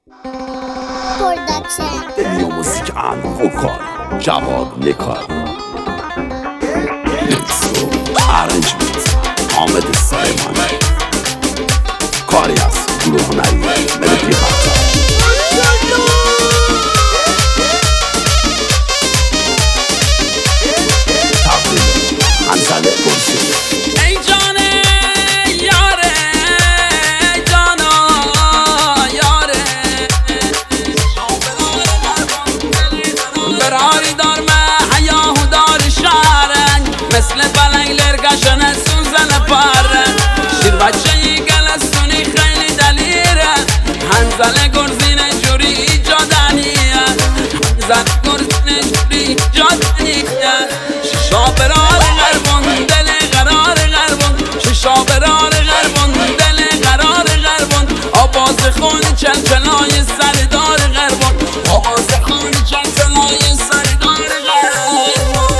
دنیا موسیک ان وکال جواد نکار ارنجمنت حامد سلیمانی کاری از گروه هنری ملودی برتر تقدیم حنظله گلسوز مثل بلنگلر گشنه سوزن پاره شیر بچه ی گلستونی خیلی دلیره هنزل گرزینه جوری ایجادنیه هنزل گرزینه جوری ایجادنیه شیشا برار غربون دل قرار غربون شیشا برار غربون دل قرار غربون آواز خونی چلچلای سردار غربون آواز خونی چلچلای سردار غربون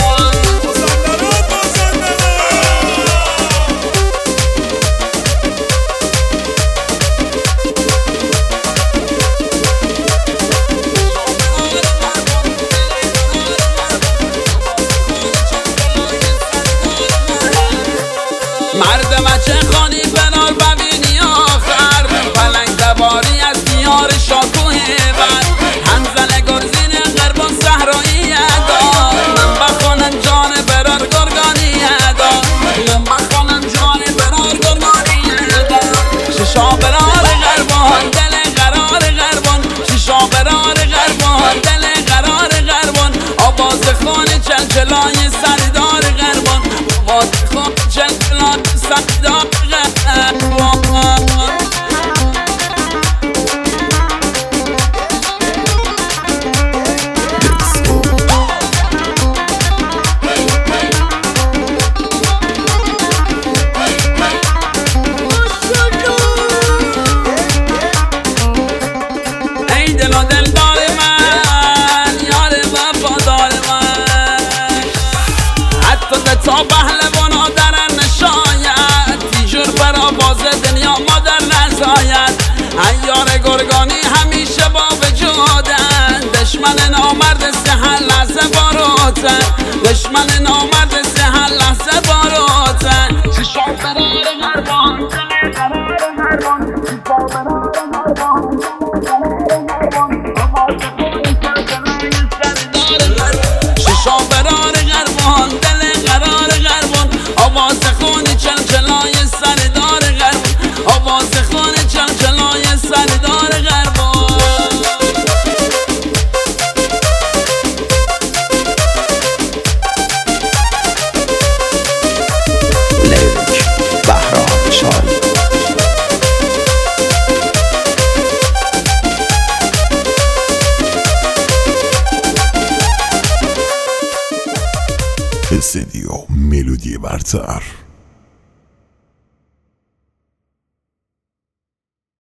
مرد بچه خانی بنار ببینی آخر پلنگ دواری از دیار شاکوه بر هنزل گرزین قربان صحرایی دار من بخونم جان برار گرگانی دار من بخونم جان برار گرگانی دار شیشا برار غربان دل قرار غربان شیشا برار غربان دل قرار غربان آواز خون چلچلای سردار غربان آواز خون چلچلای سردار غربان ای دل و دلدار من یار وفادار من حتی تا پهلوانا درن نشاید تیجور برآواز دنیا ما در نزاید عیار گرگانی همیشه با وجودن دشمن نامرد سهر لحظه باروتن دشمن نامرد سهر لحظه باروتن شیشا برار غربان دل قرار غربان شیشا برار غربان شیشا برار غربان دل قرار غربان آواز خون چلچلای سردار غربان آواز خون چلچلای سردار غربان لیریک بهرام شاری استدیو ملودی برتر